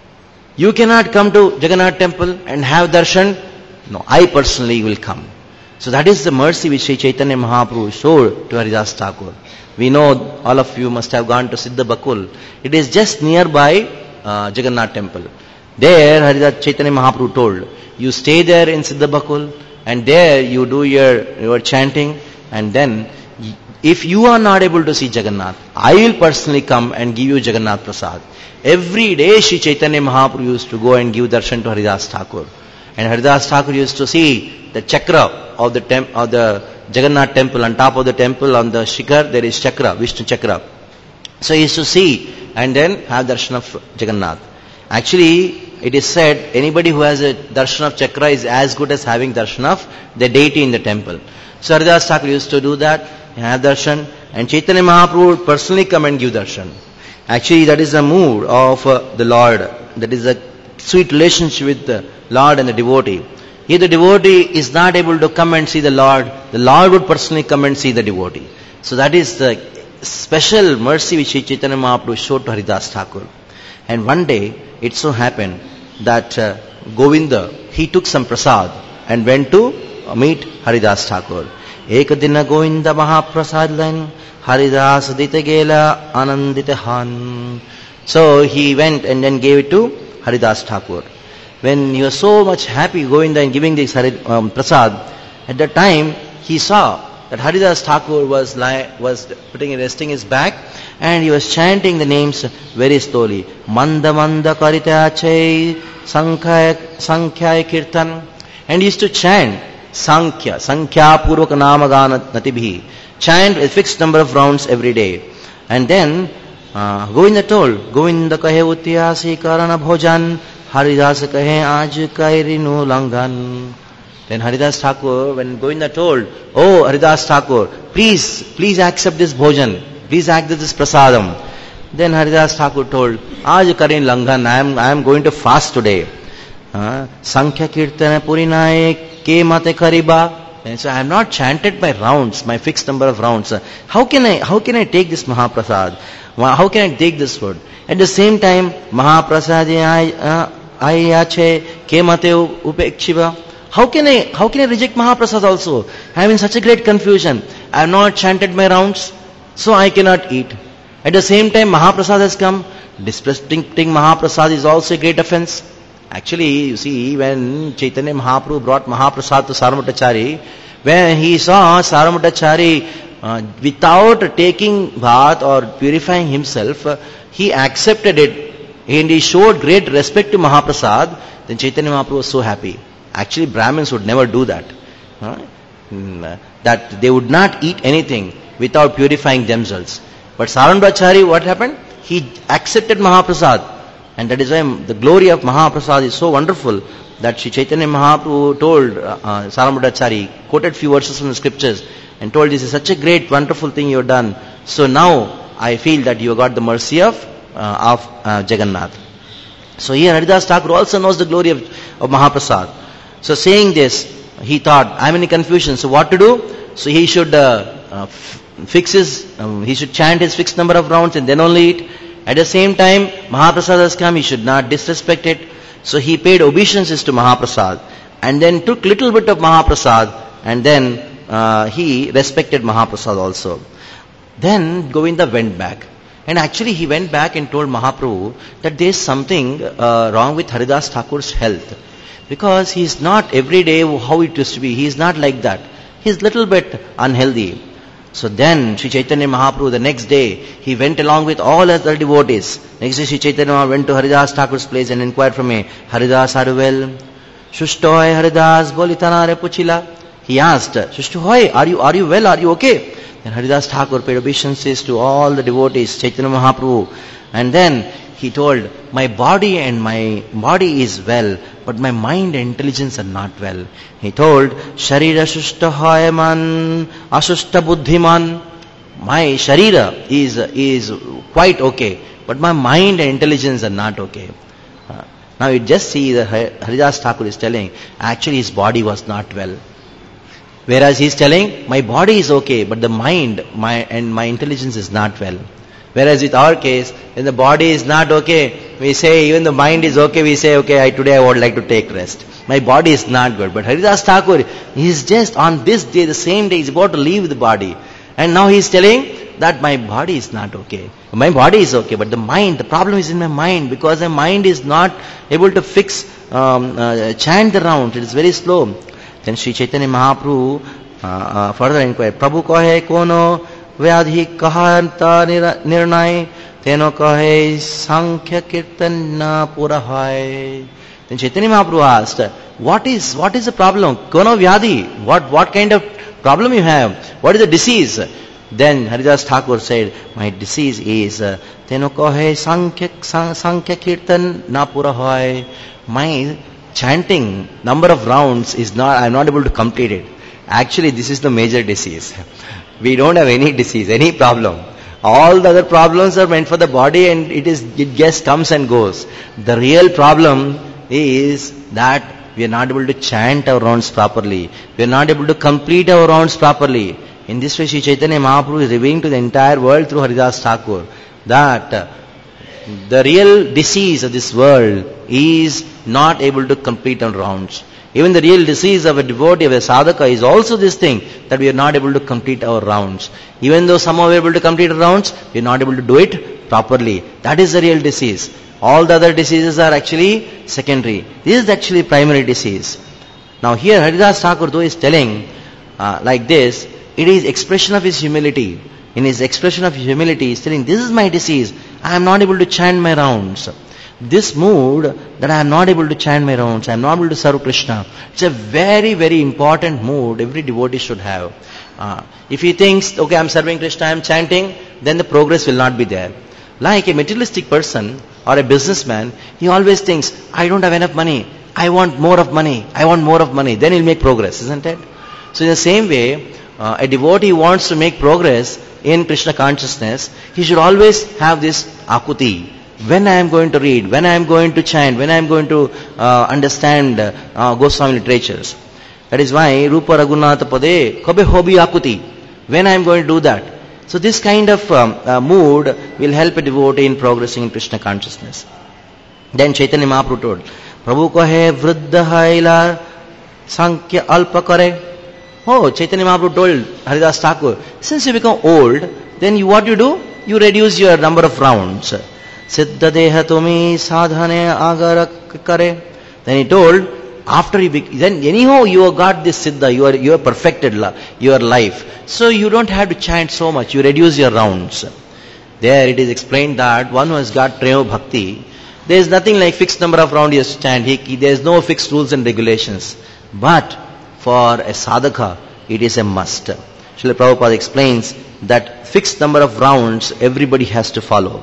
You cannot come to Jagannath temple and have darshan. No, I personally will come. So that is the mercy which Sri Chaitanya Mahaprabhu showed to Haridas Thakur. We know, all of you must have gone to Siddha Bakul. It is just nearby uh, Jagannath temple. There Haridas Chaitanya Mahaprabhu told, you stay there in Siddha Bakul and there you do your, your chanting, and then if you are not able to see Jagannath, I will personally come and give you Jagannath Prasad. Every day Sri Chaitanya Mahaprabhu used to go and give darshan to Haridas Thakur. And Haridas Thakur used to see the chakra of the temp- of the Jagannath temple. On top of the temple, on the shikhar, there is chakra, Vishnu chakra. So he used to see and then have darshan of Jagannath. Actually, it is said, anybody who has a darshan of chakra is as good as having darshan of the deity in the temple. So Haridas Thakur used to do that, have darshan, and Chaitanya Mahaprabhu would personally come and give darshan. Actually, that is the mood of uh, the Lord. That is a sweet relationship with the Lord and the devotee. If the devotee is not able to come and see the Lord, the Lord would personally come and see the devotee. So that is the special mercy which Chaitanya Mahaprabhu showed to Haridas Thakur. And one day, it so happened that uh, Govinda, he took some prasad and went to uh, meet Haridas Thakur. Ekadina Govinda Mahaprasad len Haridas dite gela anandite han. So he went and then gave it to Haridas Thakur. When he was so much happy Govinda in giving this Harid, um, prasad, at that time he saw that Haridas Thakur was li- was putting resting his back and he was chanting the names very slowly. Manda manda karita chay sankhya sankhya kirtan. And he used to chant sankhya, sankhya purvak namagana natibhi. Chant a fixed number of rounds every day. And then uh, Govinda told, Govinda kahe utyasi karana bhojan, Haridas kahe aaj kairinu langan. Then Haridas Thakur, when Govinda told, oh Haridas Thakur, please, please accept this bhojan, please accept this prasadam. Then Haridas Thakur told, aaj karin langan, I am, I am going to fast today. Uh, Sankhya kirtana purinaye ke mate kariba. And so I have not chanted my rounds, my fixed number of rounds. How can I, how can I take this Mahaprasad? How can I take this food? At the same time, Mahaprasad ayache ke mate upekshiva. How can I, how can I reject Mahaprasad also? I am in such a great confusion. I have not chanted my rounds, so I cannot eat. At the same time, Mahaprasad has come. Disrespecting Mahaprasad is also a great offense. Actually, you see, when Chaitanya Mahaprabhu brought Mahaprasad to Saramutachari, when he saw Saramutachari uh, without taking bath or purifying himself, uh, he accepted it and he showed great respect to Mahaprasad. Then Chaitanya Mahaprabhu was so happy. Actually, Brahmins would never do that. Huh? That they would not eat anything without purifying themselves. But Saramutachari, what happened? he accepted Mahaprasad. And that is why the glory of Mahaprasad is so wonderful that Sri Chaitanya Mahaprabhu told uh, uh, Sarambuddhacharya, quoted few verses from the scriptures and told, this is such a great, wonderful thing you have done. So now I feel that you have got the mercy of, uh, of uh, Jagannath. So here Haridas Thakur also knows the glory of, of Mahaprasad. So saying this, he thought, I am in confusion, so what to do? So he should uh, uh, fix his, um, he should chant his fixed number of rounds and then only eat. At the same time, Mahaprasad has come, he should not disrespect it. So he paid obeisances to Mahaprasad and then took little bit of Mahaprasad and then uh, he respected Mahaprasad also. Then Govinda went back. And actually he went back and told Mahaprabhu that there is something uh, wrong with Haridas Thakur's health. Because he is not every day how it used to be. He is not like that. He is little bit unhealthy. So then Sri Chaitanya Mahaprabhu, the next day, he went along with all other devotees. Next day Sri Chaitanya Mahaprabhu went to Haridas Thakur's place and inquired from him, Haridas, are you well? Shushtoy Haridas Bolitanare Puchila. He asked, Shushtoy, are you, are you well? Are you okay? Then Haridas Thakur paid obeisances to all the devotees, Chaitanya Mahaprabhu. And then he told, my body and my body is well, but my mind and intelligence are not well. He told, Sharira Shushta Hoyaman Ashushta Buddhiman. My Sharira is, is quite okay, but my mind and intelligence are not okay. Uh, now you just see that Haridas Thakur is telling, actually his body was not well. Whereas he is telling, my body is okay, but the mind my and my intelligence is not well. Whereas with our case, when the body is not okay, we say, even the mind is okay, we say, okay, I, today I would like to take rest. My body is not good. But Haridas Thakur, he is just on this day, the same day, he is about to leave the body. And now he is telling that my body is not okay. My body is okay, but the mind, the problem is in my mind, because my mind is not able to fix, um, uh, chant the round. It is very slow. Then Sri Chaitanya Mahaprabhu uh, uh, further inquired, Prabhu kahe kono vyadhi kahanta nirnay, teno kahe sankhya kirtan na pura hai. Then Chaitanya Mahaprabhu asked, what is what is the problem? Kono vyadhi, what, what kind of problem you have? What is the disease? Then Haridas Thakur said, my disease is teno kahe sankhya, sankhya kirtan na pura hai. My chanting number of rounds is not, I am not able to complete it. Actually, this is the major disease. We don't have any disease, any problem. All the other problems are meant for the body and it is, it just comes and goes. The real problem is that we are not able to chant our rounds properly. We are not able to complete our rounds properly. In this way, Sri Chaitanya Mahaprabhu is revealing to the entire world through Haridas Thakur that uh, the real disease of this world is not able to complete our rounds. Even the real disease of a devotee, of a sadhaka, is also this thing, that we are not able to complete our rounds. Even though somehow we are able to complete our rounds, we are not able to do it properly. That is the real disease. All the other diseases are actually secondary. This is actually primary disease. Now here Haridas Thakur though is telling uh, like this, it is expression of his humility. In his expression of humility, he is telling, this is my disease. I am not able to chant my rounds. This mood that I am not able to chant my rounds, I am not able to serve Krishna, it's a very, very important mood every devotee should have. Uh, if he thinks, okay, I am serving Krishna, I am chanting, then the progress will not be there. Like a materialistic person or a businessman, he always thinks, I don't have enough money, I want more of money, I want more of money, then he will make progress, isn't it? So in the same way, uh, a devotee wants to make progress in Krishna consciousness, he should always have this akuti. When I am going to read, when I am going to chant, when I am going to uh, understand uh, Goswami literatures. That is why Rupa Raghunatha Pade Kabe Hobi Akuti. When I am going to do that. So this kind of um, uh, mood will help a devotee in progressing in Krishna consciousness. Then Chaitanya Mahaprabhu told, Prabhu kahe vriddha haila sankhya alpa kare. Oh, Chaitanya Mahaprabhu told Haridas Thakur, since you become old, then you, what you do? You reduce your number of rounds. Siddha deha tumi sadhane agara kare. Then he told, after you, be, then anyhow you have got this siddha, you are, you have perfected la, your life. So you don't have to chant so much, you reduce your rounds. There it is explained that one who has got prema bhakti, there is nothing like fixed number of rounds he has to chant, he, there is no fixed rules and regulations. But for a sadhaka, it is a must. Srila Prabhupada explains that fixed number of rounds everybody has to follow.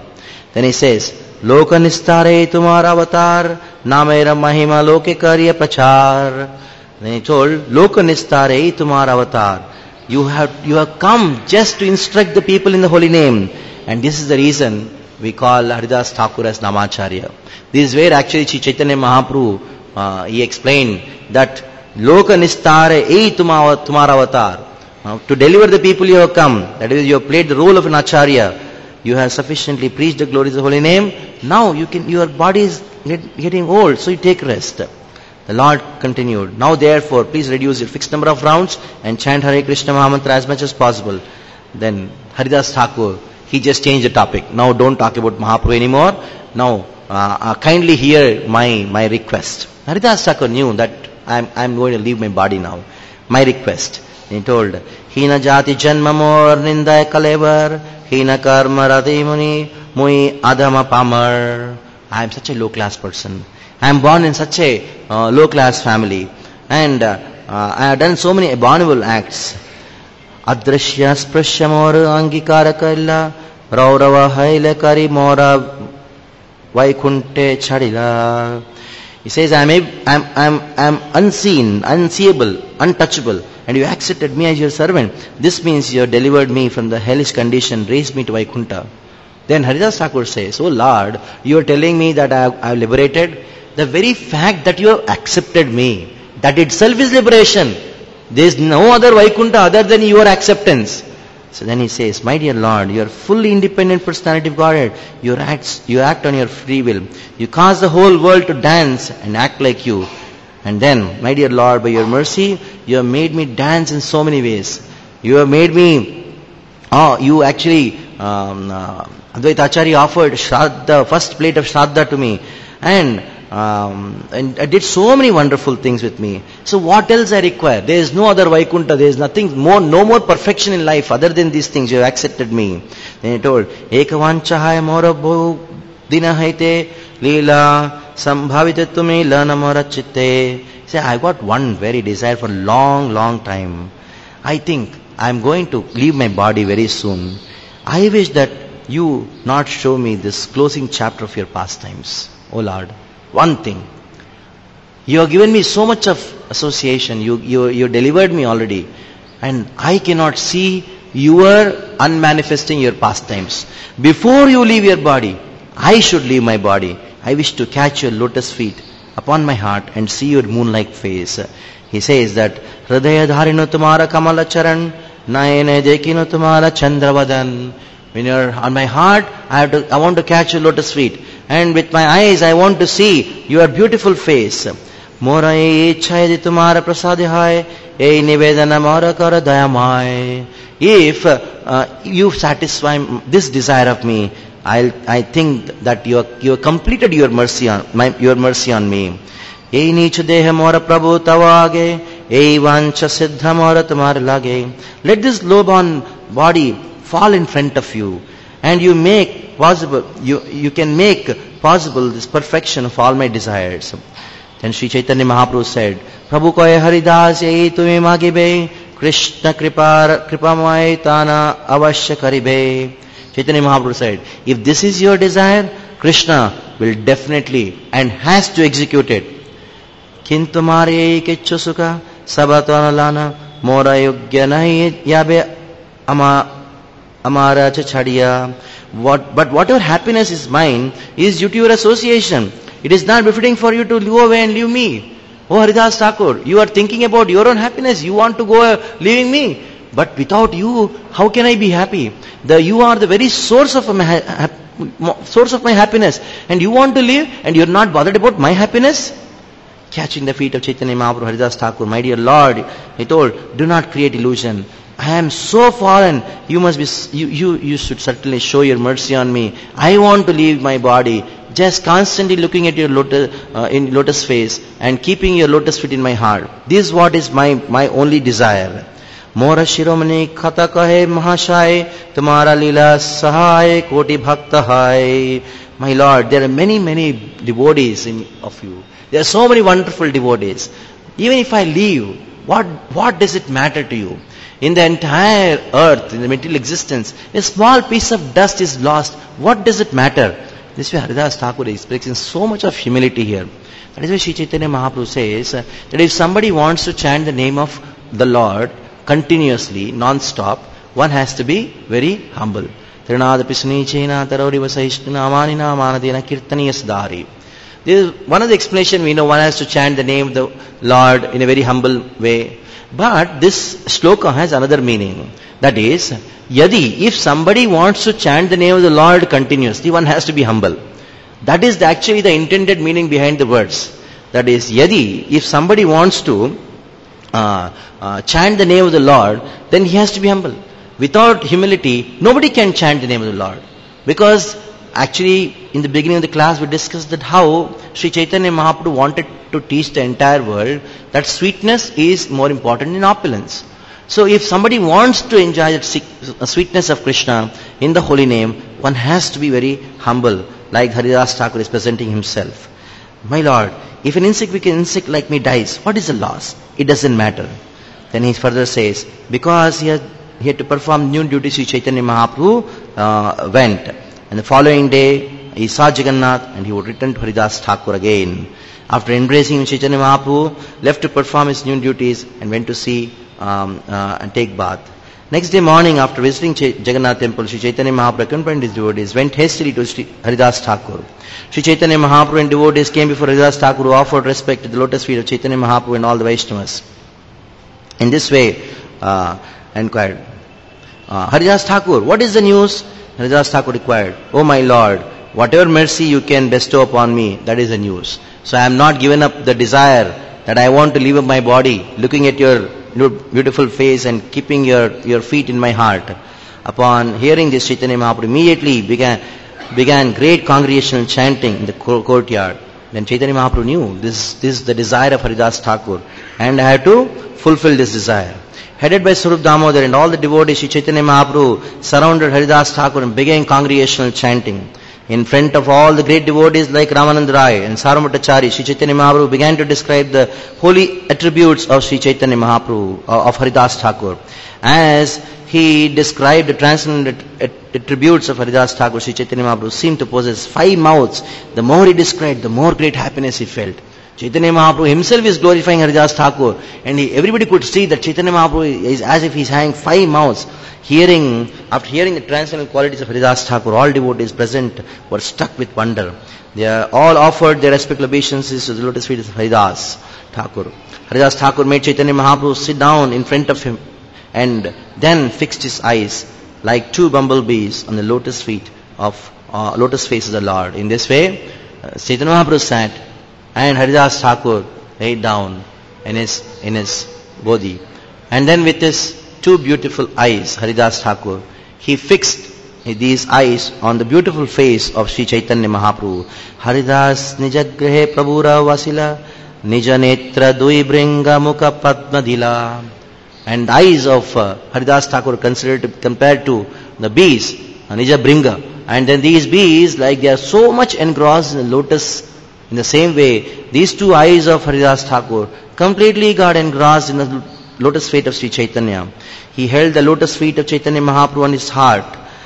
Then he says, Loka nistare tumara avatar, namera mahima loke karya prachar. Then he told, Loka nistare tumara avatar. You have, you have come just to instruct the people in the holy name. And this is the reason we call Haridas Thakur as Namacharya. This is where actually Sri Chaitanya Mahaprabhu, uh, he explained that Loka nistare ei tumara avatar. Uh, to deliver the people you have come, that is, you have played the role of an Acharya. You have sufficiently preached the glories of the holy name. Now you can, your body is get, getting old, so you take rest. The Lord continued, now therefore, please reduce your fixed number of rounds and chant Hare Krishna Mahamantra as much as possible. Then Haridas Thakur, he just changed the topic. Now don't talk about Mahaprabhu anymore. Now uh, uh, kindly hear my, my request. Haridas Thakur knew that I'm, I'm going to leave my body now. My request. He told, Hina jati janma mor nindaya kalevar, Hina karma radhi muni mui adama pamar. I am such a low class person. I am born in such a uh, low class family. And uh, uh, I have done so many abominable acts. Adrashya sprashya mor angikara kalla, raurava haila kari mora vaikunte chadila. He says, I am, I am, I am, I am unseen, unseeable, untouchable. And you accepted me as your servant. This means you have delivered me from the hellish condition, raised me to Vaikunta. Then Haridas Thakur says, oh Lord, you are telling me that I have, I have liberated. The very fact that you have accepted me, that itself is liberation. There is no other Vaikunta other than your acceptance. So then he says, my dear Lord, you are fully independent personality of Godhead. You act, you act on your free will. You cause the whole world to dance and act like you. And then, my dear Lord, by your mercy, you have made me dance in so many ways. You have made me, oh, you actually, um, uh, Advaita Acharya offered Shraddha, first plate of Shraddha to me. And, um, and I did so many wonderful things with me. So what else I require? There is no other Vaikunta. There is nothing more, no more perfection in life other than these things. You have accepted me. Then he told, Ekavanchahaya morabho dinahaite lila sambhavitatume lanamara chitte. Say, I got one very desire for a long, long time. I think I am going to leave my body very soon. I wish that you not show me this closing chapter of your pastimes. Oh Lord, one thing. You have given me so much of association. You, you, you delivered me already. And I cannot see your unmanifesting your pastimes. Before you leave your body, I should leave my body. I wish to catch your lotus feet upon my heart and see your moon-like face. He says that Hridaya dharino tumara kamala charan, nayane dekino tumara chandravadan. When you are on my heart, I have to, I want to catch your lotus feet. And with my eyes, I want to see your beautiful face. Mora ye ichhaya tumara prasadihai, ye nivedana mora kara dayamai. If uh, you satisfy this desire of me, I'll, I think that you have, you have completed your mercy on my, your mercy on me. Ei nicha deha mora prabhu tavage, ei vancha siddha mora tumar lage. Let this low-born body fall in front of you, and you make possible, you, you can make possible this perfection of all my desires. Then Sri Chaitanya Mahaprabhu said, Prabhu koye haridas ei tumi magibe, Krishna kripa kripamai tana avashya karibe. Chaitanya Mahaprabhu said, if this is your desire, Krishna will definitely and has to execute it. Kintu mare kecho sukha sabatana lana mora yogya nahi yabe ama amara chachadiya. What, but whatever happiness is mine is due to your association. It is not befitting for you to go away and leave me. Oh Haridas Thakur, you are thinking about your own happiness. You want to go uh, leaving me. But without you, how can I be happy? The, you are the very source of my ha- source of my happiness. And you want to live and you are not bothered about my happiness? Catching the feet of Chaitanya Mahaprabhu, Haridas Thakur, my dear Lord, he told, do not create illusion. I am so fallen. You must be, you, you, you should certainly show your mercy on me. I want to leave my body. Just constantly looking at your lotus, uh, in lotus face and keeping your lotus feet in my heart. This is what is my, my only desire. Mora shiromani khata kahe mahashai, tumara lila sahai koti bhakta hai. My Lord, there are many, many devotees in, of you. There are so many wonderful devotees. Even if I leave, what, what does it matter to you? in the entire earth, in the material existence, a small piece of dust is lost. What does it matter? This way Haridas Thakur is expressing so much of humility here. That is why Sri Chaitanya Mahaprabhu says uh, that if somebody wants to chant the name of the Lord continuously, non-stop, one has to be very humble. Trinadapisanichena tarori vasaishtana amanina manadena kirtaniyas dari. This is one of the explanation we know. One has to chant the name of the Lord in a very humble way. But this shloka has another meaning. That is, yadi, if somebody wants to chant the name of the Lord continuously, one has to be humble. That is the, actually the intended meaning behind the words. That is, yadi, if somebody wants to uh, uh, chant the name of the Lord, then he has to be humble. Without humility, nobody can chant the name of the Lord. Because actually, in the beginning of the class, we discussed that how Sri Chaitanya Mahaprabhu wanted to teach the entire world that sweetness is more important than opulence. So if somebody wants to enjoy that sweetness of Krishna in the holy name, one has to be very humble, like Haridas Thakur is presenting himself. My Lord, if an insignificant insect like me dies, what is the loss? It doesn't matter. Then he further says, because he had, he had to perform new duties, Sri Chaitanya Mahaprabhu uh, went. And the following day, he saw Jagannath and he would return to Haridas Thakur again. After embracing Chaitanya Mahaprabhu, left to perform his new duties and went to see um, uh, and take bath. Next day morning, after visiting Ch- Jagannath temple, Sri Chaitanya Mahaprabhu accompanied his devotees, went hastily to Sri Haridas Thakur. Sri Chaitanya Mahaprabhu and devotees came before Haridas Thakur, who offered respect to the lotus feet of Chaitanya Mahaprabhu and all the Vaishnavas. In this way, uh, inquired, uh, Haridas Thakur, what is the news? Haridas Thakur required, Oh my Lord, whatever mercy you can bestow upon me, that is the news. So I am not given up the desire that I want to leave up my body, looking at your beautiful face and keeping your, your feet in my heart. Upon hearing this, Chaitanya Mahaprabhu immediately began, began great congregational chanting in the courtyard. Then Chaitanya Mahaprabhu knew this, this is the desire of Haridas Thakur, and I had to fulfill this desire. Headed by Swarup Damodar and all the devotees, Sri Chaitanya Mahaprabhu surrounded Haridas Thakur and began congregational chanting. In front of all the great devotees like Ramanand Rai and Saramutachari, Sri Chaitanya Mahaprabhu began to describe the holy attributes of Sri Chaitanya Mahaprabhu, uh, of Haridas Thakur. As he described the transcendent attributes of Haridas Thakur, Sri Chaitanya Mahaprabhu seemed to possess five mouths. The more he described, the more great happiness he felt. Chaitanya Mahaprabhu himself is glorifying Haridas Thakur, and he, everybody could see that Chaitanya Mahaprabhu is as if he's having five mouths. Hearing, after hearing the transcendental qualities of Haridas Thakur, all devotees present were struck with wonder. They all offered their respectful obeisances to the lotus feet of Haridas Thakur. Haridas Thakur made Chaitanya Mahaprabhu sit down in front of him and then fixed his eyes like two bumblebees on the lotus feet of uh, lotus face of the Lord. In this way, uh, Chaitanya Mahaprabhu sat and Haridas Thakur laid down in his in his bodhi. And then with his two beautiful eyes, Haridas Thakur, he fixed these eyes on the beautiful face of Sri Chaitanya Mahaprabhu. Haridas Nijagrehe Prabhura Vasila Nijanetra Dui Bringa Mukha Padma Dila. And the eyes of uh, Haridas Thakur considered to, compared to the bees, Nija Bringa. And then these bees, like they are so much engrossed in the lotus, in the same way, these two eyes of Haridas Thakur completely got engrossed in the lotus feet of Sri Chaitanya. He held the lotus feet of Chaitanya Mahaprabhu on his heart.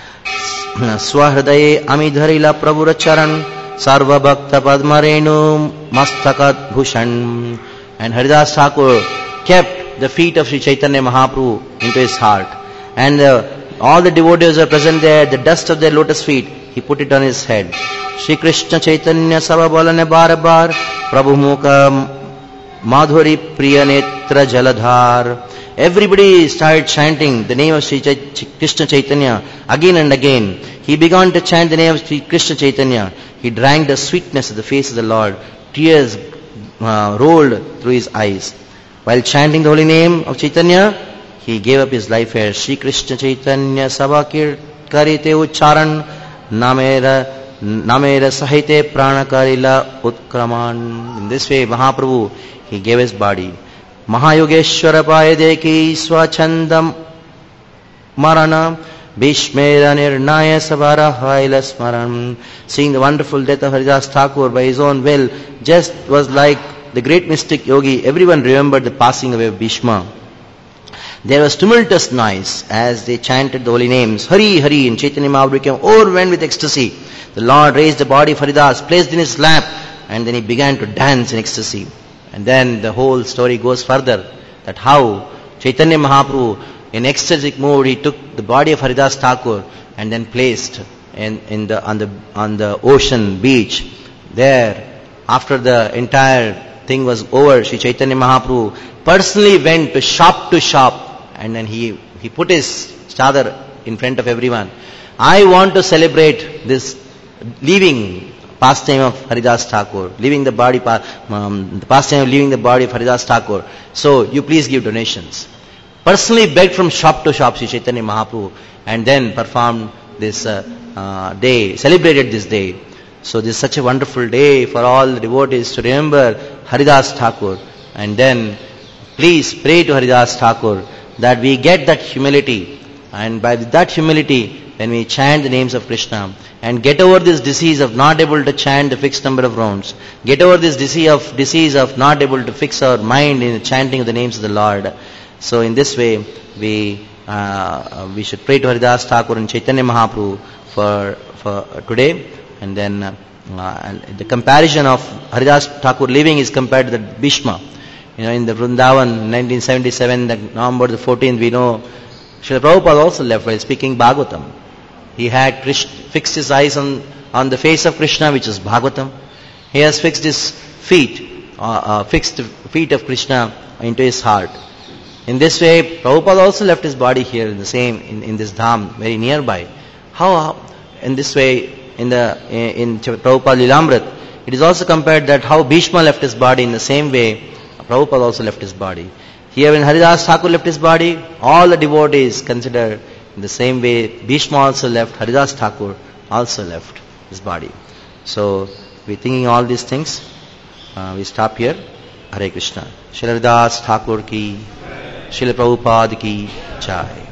Swahridaye amidharila prabhura charan sarva bhakta padmarenu mastakat bhushan. And Haridas Thakur kept the feet of Sri Chaitanya Mahaprabhu into his heart. And uh, all the devotees are present there, the dust of their lotus feet, he put it on his head. Shri Krishna Chaitanya Savabalane Bar Bar Prabhu Mukha Madhuri Priya Netra Jaladhar. Everybody started chanting the name of Sri Ch- Krishna Chaitanya again and again. He began to chant the name of Sri Krishna Chaitanya. He drank the sweetness of the face of the Lord. Tears uh, rolled through his eyes. While chanting the holy name of Chaitanya, he gave up his life here. Shri Krishna Chaitanya Sabakir Karite Ucharan Namera Namera Sahite Pranakarila Utkraman. In this way, Mahaprabhu, he gave his body. Mahayogeshwara Payadeki Swachandam Marana Bhishmera Nirnaya Savara Haila Smaran. Seeing the wonderful death of Haridas Thakur by his own will, just was like the great mystic yogi. Everyone remembered the passing away of Bhishma. there was tumultuous noise as they chanted the holy names. Hari, Hari, and Chaitanya Mahaprabhu became overwhelmed with ecstasy. The Lord raised the body of Haridas, placed in his lap, and then he began to dance in ecstasy. And then the whole story goes further, that how Chaitanya Mahaprabhu, in ecstatic mood, he took the body of Haridas Thakur and then placed in, in the, on, the, on the ocean beach. There, after the entire thing was over, Sri Chaitanya Mahaprabhu personally went to shop to shop, and then he, he put his chadar in front of everyone. I want to celebrate this leaving pastime of Haridas Thakur, leaving the body, um, the pastime of leaving the body of Haridas Thakur. So you please give donations. Personally begged from shop to shop Sri Chaitanya Mahaprabhu, and then performed this uh, uh, day, celebrated this day. So this is such a wonderful day for all the devotees to remember Haridas Thakur, and then please pray to Haridas Thakur that we get that humility, and by that humility, when we chant the names of Krishna and get over this disease of not able to chant the fixed number of rounds, get over this disease of disease of not able to fix our mind in the chanting of the names of the Lord. So in this way, we uh, we should pray to Haridas Thakur and Chaitanya Mahaprabhu for for today. And then uh, and the comparison of Haridas Thakur living is compared to the Bhishma. You know, in the Vrindavan, in nineteen seventy-seven, the November the fourteenth, we know Srila Prabhupada also left while speaking Bhagavatam. He had Krishna, fixed his eyes on, on the face of Krishna, which is Bhagavatam. He has fixed his feet, uh, uh, fixed the feet of Krishna into his heart. In this way, Prabhupada also left his body here in the same, in, in this dham, very nearby. How, in this way, in the in Prabhupada Lilamrit, it is also compared that how Bhishma left his body, in the same way, Prabhupada also left his body. Here when Haridas Thakur left his body, all the devotees consider in the same way Bhishma also left, Haridas Thakur also left his body. So, we thinking all these things, uh, we stop here. Hare Krishna. Srila Haridas Thakur ki, Srila Prabhupada ki jai.